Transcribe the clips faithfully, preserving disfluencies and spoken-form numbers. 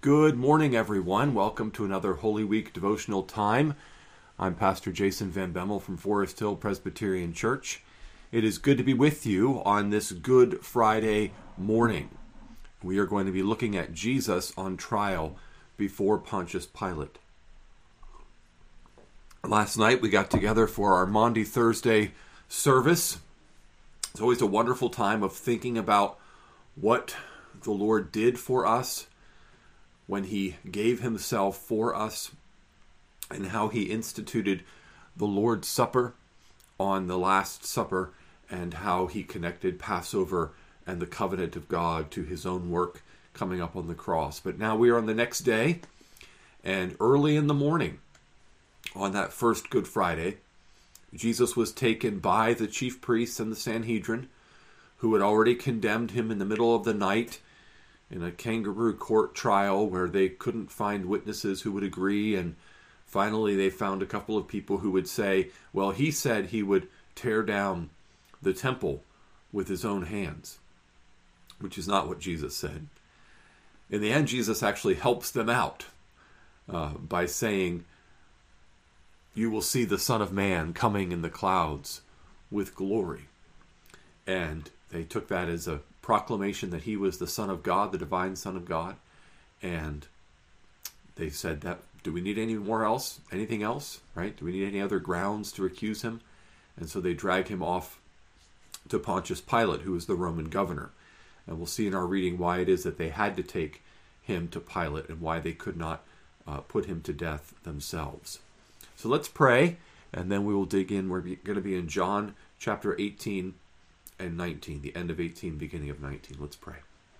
Good morning, everyone. Welcome to another Holy Week devotional time. I'm Pastor Jason Van Bemmel from Forest Hill Presbyterian Church. It is good to be with you on this Good Friday morning. We are going to be looking at Jesus on trial before Pontius Pilate. Last night we got together for our Maundy Thursday service. It's always a wonderful time of thinking about what the Lord did for us when he gave himself for us, and how he instituted the Lord's Supper on the Last Supper, and how he connected Passover and the covenant of God to his own work coming up on the cross. But now we are on the next day, and early in the morning, on that first Good Friday, Jesus was taken by the chief priests and the Sanhedrin, who had already condemned him in the middle of the night in a kangaroo court trial where they couldn't find witnesses who would agree, and finally they found a couple of people who would say, well, he said he would tear down the temple with his own hands, which is not what Jesus said. In the end, Jesus actually helps them out uh, by saying, you will see the Son of Man coming in the clouds with glory. And they took that as a proclamation that he was the Son of God, the divine Son of God. And they said, that, do we need any more else? Anything else? Right? Do we need any other grounds to accuse him? And so they drag him off to Pontius Pilate, who was the Roman governor. And we'll see in our reading why it is that they had to take him to Pilate and why they could not uh, put him to death themselves. So let's pray, and then we will dig in. We're going to be in John chapter eighteen and nineteen, the end of eighteen, beginning of nineteen. Let's pray.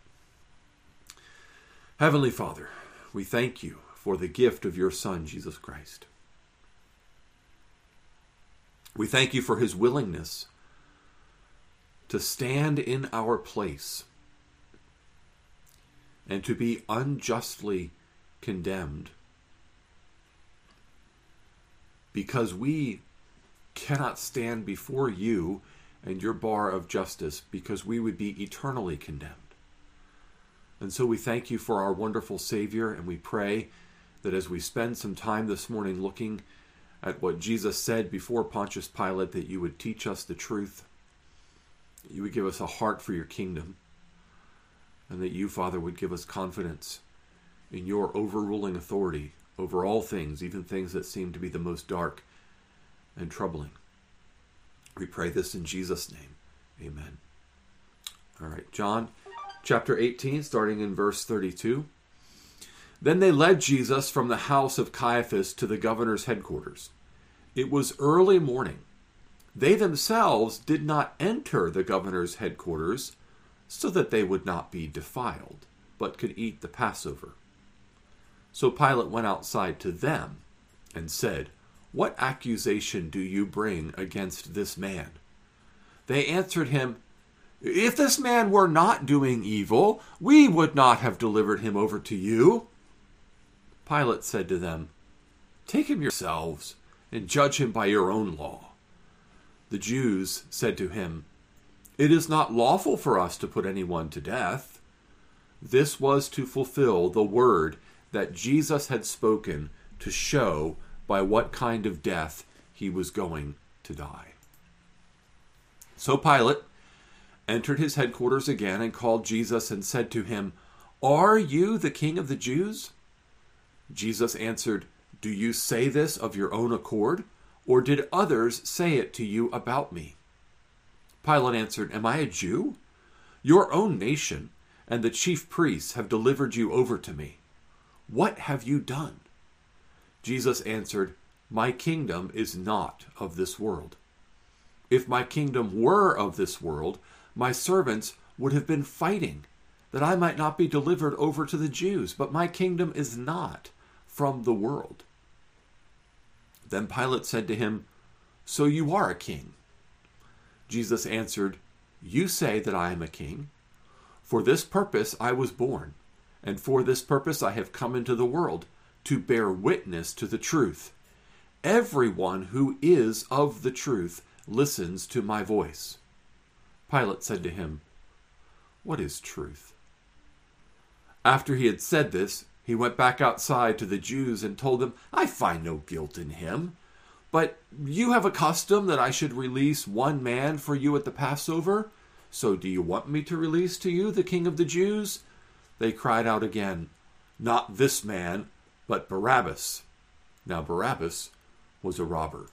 Heavenly Father, we thank you for the gift of your Son, Jesus Christ. We thank you for his willingness to stand in our place and to be unjustly condemned, because we cannot stand before you and your bar of justice, because we would be eternally condemned. And so we thank you for our wonderful Savior, and we pray that as we spend some time this morning looking at what Jesus said before Pontius Pilate, that you would teach us the truth, that you would give us a heart for your kingdom, and that you, Father, would give us confidence in your overruling authority over all things, even things that seem to be the most dark and troubling. We pray this in Jesus' name. Amen. All right, John chapter eighteen, starting in verse thirty-two. Then they led Jesus from the house of Caiaphas to the governor's headquarters. It was early morning. They themselves did not enter the governor's headquarters so that they would not be defiled, but could eat the Passover. So Pilate went outside to them and said, what accusation do you bring against this man? They answered him, if this man were not doing evil, we would not have delivered him over to you. Pilate said to them, take him yourselves and judge him by your own law. The Jews said to him, it is not lawful for us to put anyone to death. This was to fulfill the word that Jesus had spoken, to show by what kind of death he was going to die. So Pilate entered his headquarters again and called Jesus and said to him, are you the king of the Jews? Jesus answered, do you say this of your own accord, or did others say it to you about me? Pilate answered, am I a Jew? Your own nation and the chief priests have delivered you over to me. What have you done? Jesus answered, my kingdom is not of this world. If my kingdom were of this world, my servants would have been fighting, that I might not be delivered over to the Jews, but my kingdom is not from the world. Then Pilate said to him, so you are a king? Jesus answered, you say that I am a king. For this purpose I was born, and for this purpose I have come into the world, to bear witness to the truth. Everyone who is of the truth listens to my voice. Pilate said to him, what is truth? After he had said this, He went back outside to the Jews and told them, I find no guilt in him. But you have a custom that I should release one man for you at the Passover. So do you want me to release to you the King of the Jews? They cried out again, Not this man, but Barabbas. Now Barabbas was a robber.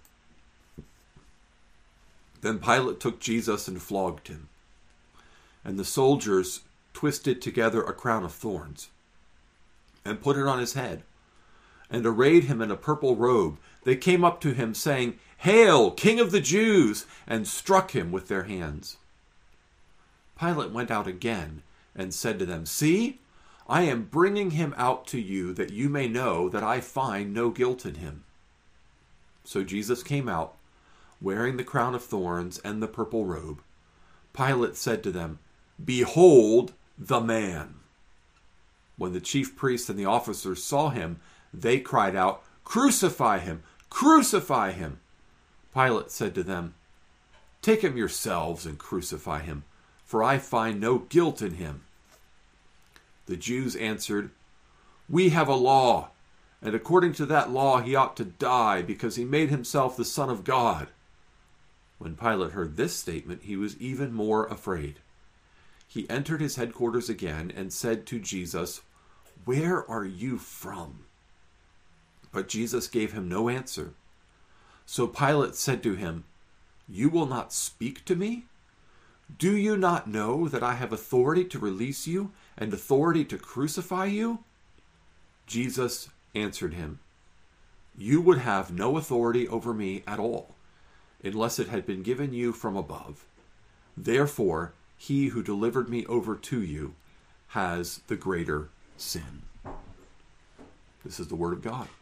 Then Pilate took Jesus and flogged him. And the soldiers twisted together a crown of thorns and put it on his head, and arrayed him in a purple robe. They came up to him, saying, Hail, King of the Jews! And struck him with their hands. Pilate went out again and said to them, See, I am bringing him out to you, that you may know that I find no guilt in him. So Jesus came out, wearing the crown of thorns and the purple robe. Pilate said to them, Behold the man. When the chief priests and the officers saw him, they cried out, Crucify him! Crucify him! Pilate said to them, Take him yourselves and crucify him, for I find no guilt in him. The Jews answered, We have a law, and according to that law he ought to die, because he made himself the Son of God. When Pilate heard this statement, he was even more afraid. He entered his headquarters again and said to Jesus, Where are you from? But Jesus gave him no answer. So Pilate said to him, You will not speak to me? Do you not know that I have authority to release you and authority to crucify you? Jesus answered him, You would have no authority over me at all, unless it had been given you from above. Therefore, he who delivered me over to you has the greater sin. This is the word of God.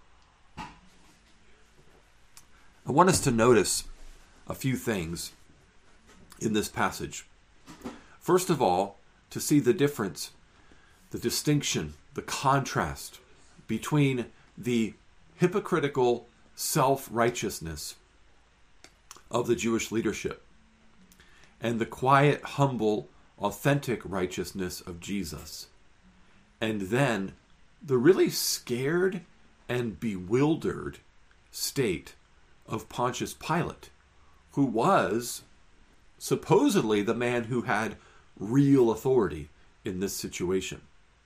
I want us to notice a few things in this passage. First of all, to see the difference, the distinction, the contrast between the hypocritical self-righteousness of the Jewish leadership and the quiet, humble, authentic righteousness of Jesus. And then the really scared and bewildered state of Pontius Pilate, who was supposedly the man who had real authority in this situation.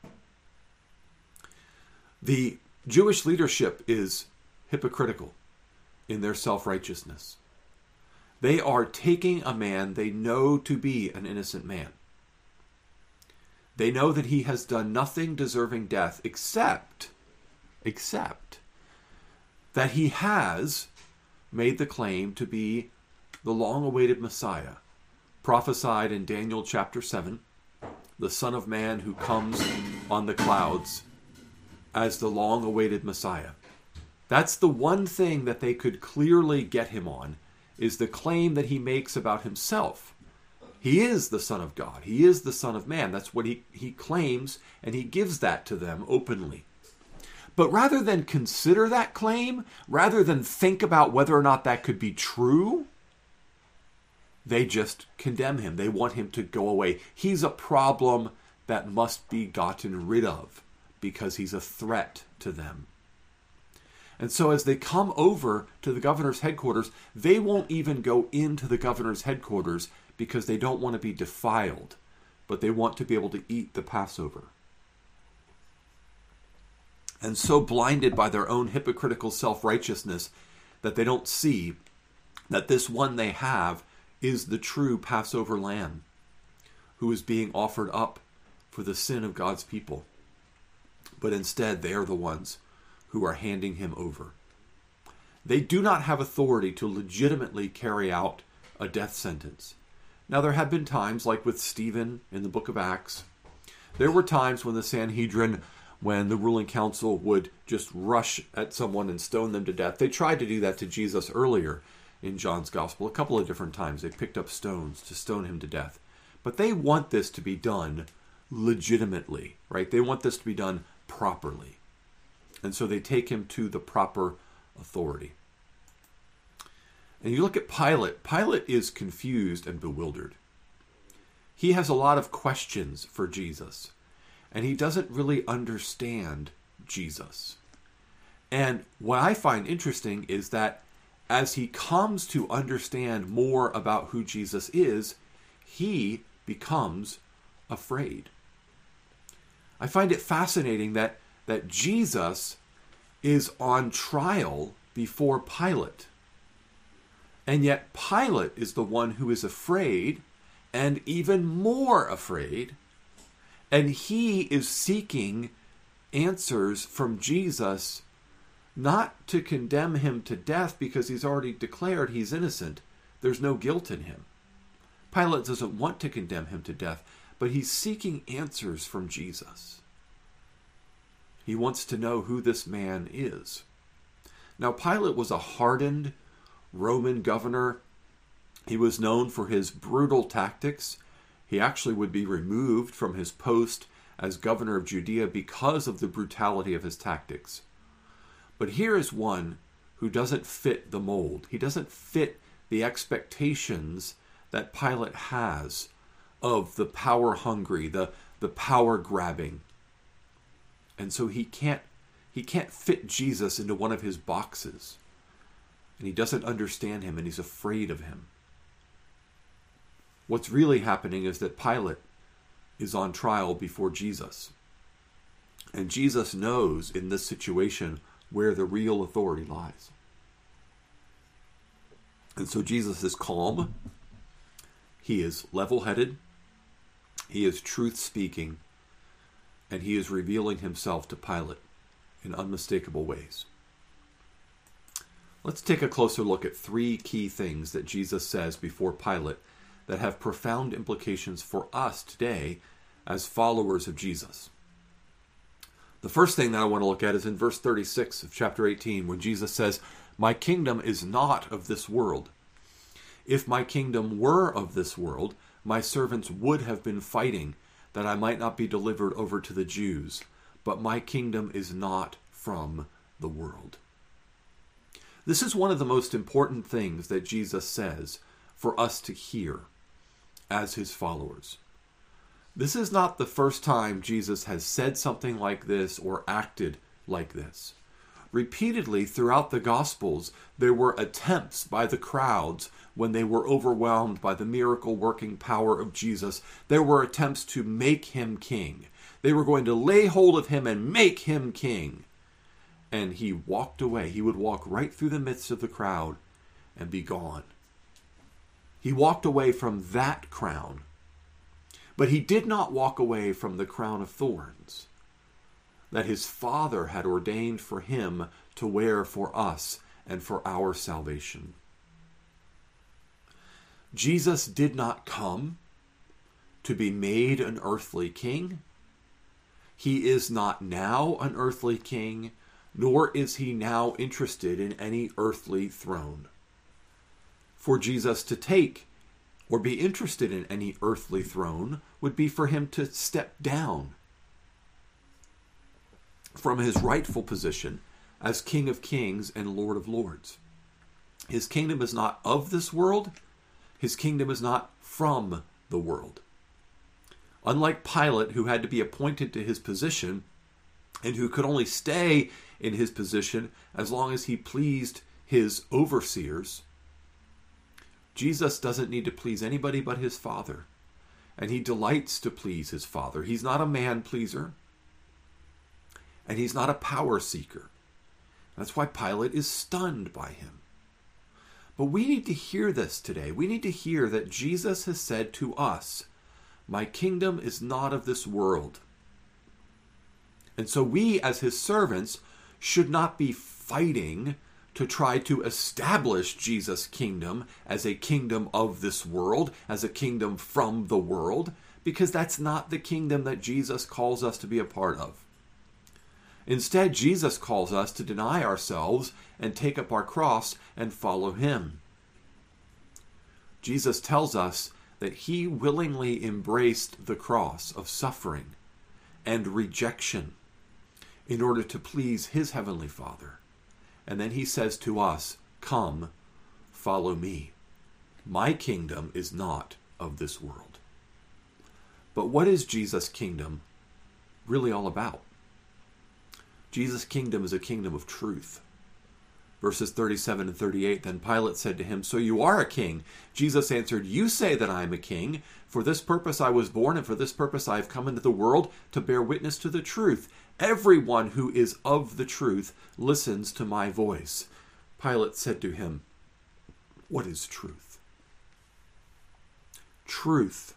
The Jewish leadership is hypocritical in their self-righteousness. They are taking a man they know to be an innocent man. They know that he has done nothing deserving death except, except that he has made the claim to be the long-awaited Messiah, prophesied in Daniel chapter seven, the Son of Man who comes on the clouds as the long-awaited Messiah. That's the one thing that they could clearly get him on, is the claim that he makes about himself. He is the Son of God. He is the Son of Man. That's what he, he claims, and he gives that to them openly. But rather than consider that claim, rather than think about whether or not that could be true, they just condemn him. They want him to go away. He's a problem that must be gotten rid of because he's a threat to them. And so as they come over to the governor's headquarters, they won't even go into the governor's headquarters because they don't want to be defiled, but they want to be able to eat the Passover. And so blinded by their own hypocritical self-righteousness that they don't see that this one they have is the true Passover lamb who is being offered up for the sin of God's people. But instead, they are the ones who are handing him over. They do not have authority to legitimately carry out a death sentence. Now, there have been times, like with Stephen in the book of Acts, there were times when the Sanhedrin, when the ruling council would just rush at someone and stone them to death. They tried to do that to Jesus earlier in John's Gospel. A couple of different times they picked up stones to stone him to death. But they want this to be done legitimately, right? They want this to be done properly. And so they take him to the proper authority. And you look at Pilate. Pilate is confused and bewildered. He has a lot of questions for Jesus. and he doesn't really understand Jesus. And what I find interesting is that as he comes to understand more about who Jesus is, he becomes afraid. I find it fascinating that, that Jesus is on trial before Pilate. And yet Pilate is the one who is afraid, and even more afraid. And he is seeking answers from Jesus, not to condemn him to death because he's already declared he's innocent. There's no guilt in him. Pilate doesn't want to condemn him to death, but he's seeking answers from Jesus. He wants to know who this man is. Now, Pilate was a hardened Roman governor. He was known for his brutal tactics. He actually would be removed from his post as governor of Judea because of the brutality of his tactics. But here is one who doesn't fit the mold. He doesn't fit the expectations that Pilate has of the power-hungry, the, the power-grabbing. And so he can't, he can't fit Jesus into one of his boxes. And he doesn't understand him, and he's afraid of him. What's really happening is that Pilate is on trial before Jesus. And Jesus knows in this situation where the real authority lies. And so Jesus is calm. He is level-headed. He is truth-speaking. And he is revealing himself to Pilate in unmistakable ways. Let's take a closer look at three key things that Jesus says before Pilate that have profound implications for us today as followers of Jesus. The first thing that I want to look at is in verse thirty-six of chapter eighteen, when Jesus says, "My kingdom is not of this world. If my kingdom were of this world, my servants would have been fighting that I might not be delivered over to the Jews. But my kingdom is not from the world." This is one of the most important things that Jesus says for us to hear as his followers. This is not the first time Jesus has said something like this or acted like this. Repeatedly throughout the Gospels, there were attempts by the crowds when they were overwhelmed by the miracle-working power of Jesus. There were attempts to make him king. They were going to lay hold of him and make him king. And he walked away. He would walk right through the midst of the crowd and be gone. He walked away from that crown. But he did not walk away from the crown of thorns that his Father had ordained for him to wear for us and for our salvation. Jesus did not come to be made an earthly king. He is not now an earthly king, nor is he now interested in any earthly throne. For Jesus to take or be interested in any earthly throne would be for him to step down from his rightful position as King of Kings and Lord of Lords. His kingdom is not of this world. His kingdom is not from the world. Unlike Pilate, who had to be appointed to his position and who could only stay in his position as long as he pleased his overseers, Jesus doesn't need to please anybody but his Father. And he delights to please his Father. He's not a man pleaser. And he's not a power seeker. That's why Pilate is stunned by him. But we need to hear this today. We need to hear that Jesus has said to us, "My kingdom is not of this world." And so we, as his servants, should not be fighting to try to establish Jesus' kingdom as a kingdom of this world, as a kingdom from the world, because that's not the kingdom that Jesus calls us to be a part of. Instead, Jesus calls us to deny ourselves and take up our cross and follow him. Jesus tells us that he willingly embraced the cross of suffering and rejection in order to please his heavenly Father. And then he says to us, "Come, follow me. My kingdom is not of this world." But what is Jesus' kingdom really all about. Jesus' kingdom is a kingdom of truth. Verses thirty-seven and thirty-eight, then Pilate said to him, so you are a king. Jesus answered, you say that I am a king. For this purpose I was born, and for this purpose I have come into the world, to bear witness to the truth. Everyone who is of the truth listens to my voice. Pilate said to him, what is truth? Truth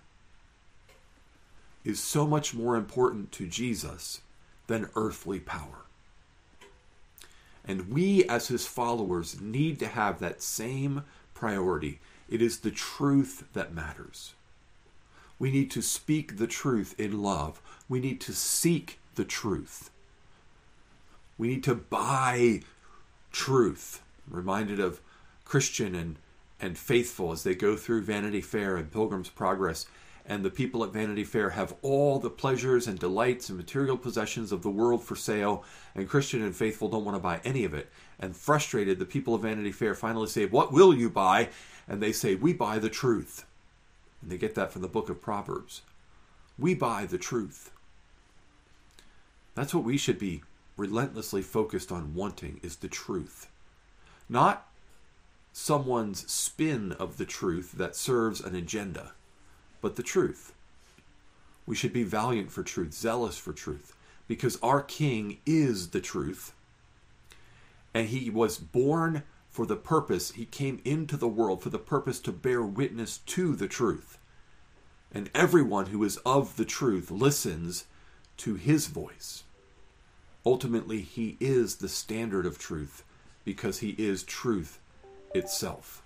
is so much more important to Jesus than earthly power. And we as his followers need to have that same priority. It is the truth that matters. We need to speak the truth in love. We need to seek the truth. We need to buy truth. I'm reminded of Christian and, and Faithful as they go through Vanity Fair and Pilgrim's Progress. And the people at Vanity Fair have all the pleasures and delights and material possessions of the world for sale. And Christian and Faithful don't want to buy any of it. And frustrated, the people of Vanity Fair finally say, what will you buy? And they say, we buy the truth. And they get that from the book of Proverbs. We buy the truth. That's what we should be relentlessly focused on wanting, is the truth. Not someone's spin of the truth that serves an agenda, but the truth. We should be valiant for truth, zealous for truth, because our King is the truth. And he was born for the purpose, he came into the world for the purpose to bear witness to the truth. And everyone who is of the truth listens to his voice. Ultimately, he is the standard of truth because he is truth itself.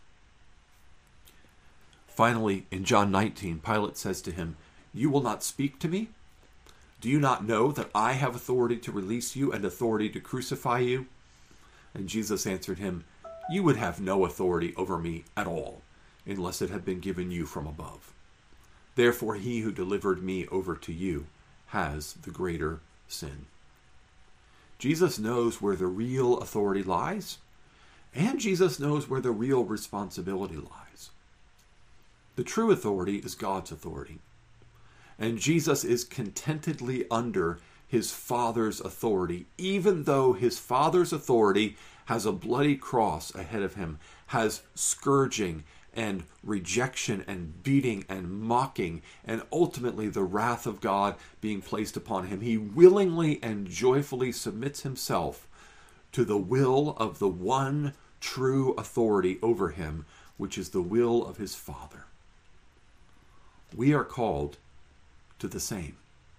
Finally, in John nineteen, Pilate says to him, you will not speak to me? Do you not know that I have authority to release you and authority to crucify you? And Jesus answered him, you would have no authority over me at all, unless it had been given you from above. Therefore, he who delivered me over to you has the greater sin. Jesus knows where the real authority lies, and Jesus knows where the real responsibility lies. The true authority is God's authority, and Jesus is contentedly under his Father's authority, even though his Father's authority has a bloody cross ahead of him, has scourging and rejection and beating and mocking, and ultimately the wrath of God being placed upon him. He willingly and joyfully submits himself to the will of the one true authority over him, which is the will of his Father. We are called to the same.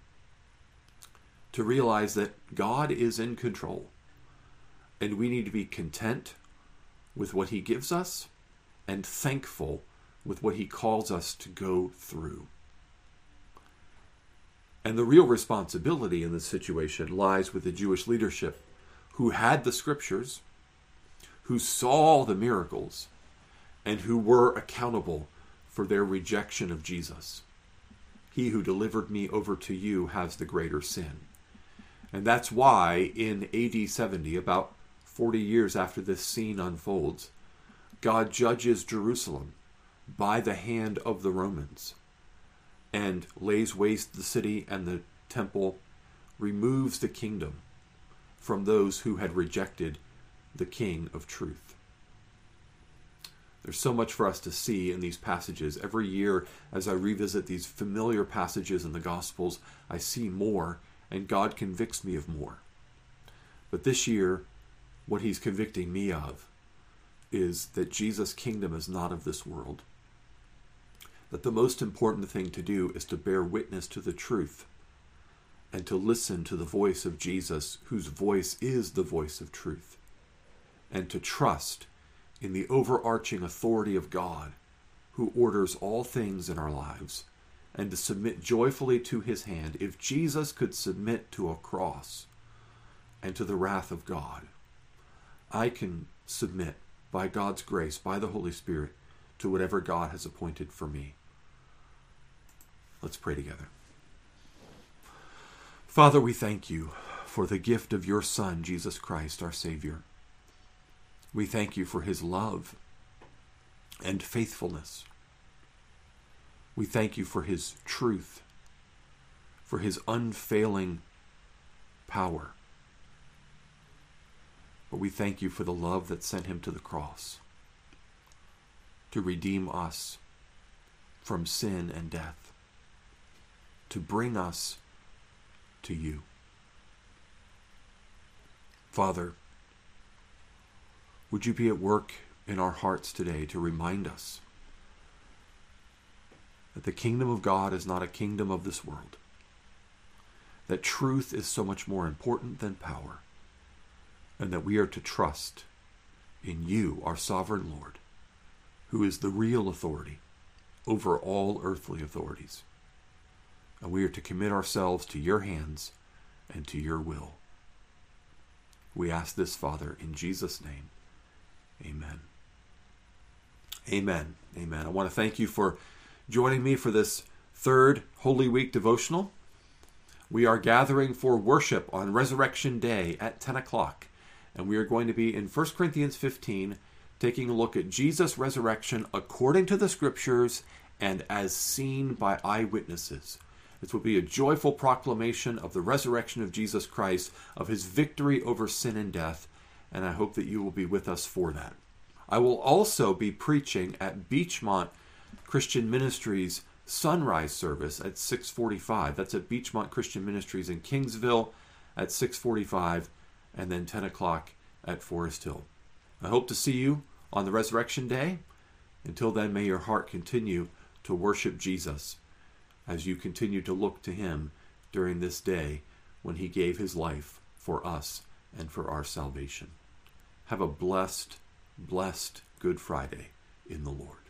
To realize that God is in control, and we need to be content with what he gives us and thankful with what he calls us to go through. And the real responsibility in this situation lies with the Jewish leadership who had the scriptures, who saw the miracles, and who were accountable for their rejection of Jesus. He who delivered me over to you has the greater sin. And that's why in A D seventy, about forty years after this scene unfolds, God judges Jerusalem by the hand of the Romans and lays waste the city and the temple, removes the kingdom from those who had rejected the King of truth. There's so much for us to see in these passages. Every year, as I revisit these familiar passages in the Gospels, I see more, and God convicts me of more. But this year, what he's convicting me of is that Jesus' kingdom is not of this world. That the most important thing to do is to bear witness to the truth and to listen to the voice of Jesus, whose voice is the voice of truth, and to trust in the overarching authority of God, who orders all things in our lives, and to submit joyfully to his hand. If Jesus could submit to a cross and to the wrath of God, I can submit by God's grace, by the Holy Spirit, to whatever God has appointed for me. Let's pray together. Father, we thank you for the gift of your Son, Jesus Christ, our Savior. We thank you for his love and faithfulness. We thank you for his truth, for his unfailing power. But we thank you for the love that sent him to the cross to redeem us from sin and death, to bring us to you. Father, would you be at work in our hearts today to remind us that the kingdom of God is not a kingdom of this world, that truth is so much more important than power, and that we are to trust in you, our sovereign Lord, who is the real authority over all earthly authorities. And we are to commit ourselves to your hands and to your will. We ask this, Father, in Jesus' name. Amen. Amen. Amen. I want to thank you for joining me for this third Holy Week devotional. We are gathering for worship on Resurrection Day at ten o'clock. And we are going to be in First Corinthians fifteen, taking a look at Jesus' resurrection according to the Scriptures and as seen by eyewitnesses. This will be a joyful proclamation of the resurrection of Jesus Christ, of his victory over sin and death, and I hope that you will be with us for that. I will also be preaching at Beachmont Christian Ministries sunrise service at six forty-five. That's at Beachmont Christian Ministries in Kingsville at six forty-five, and then ten o'clock at Forest Hill. I hope to see you on the Resurrection Day. Until then, may your heart continue to worship Jesus as you continue to look to him during this day when he gave his life for us and for our salvation. Have a blessed, blessed Good Friday in the Lord.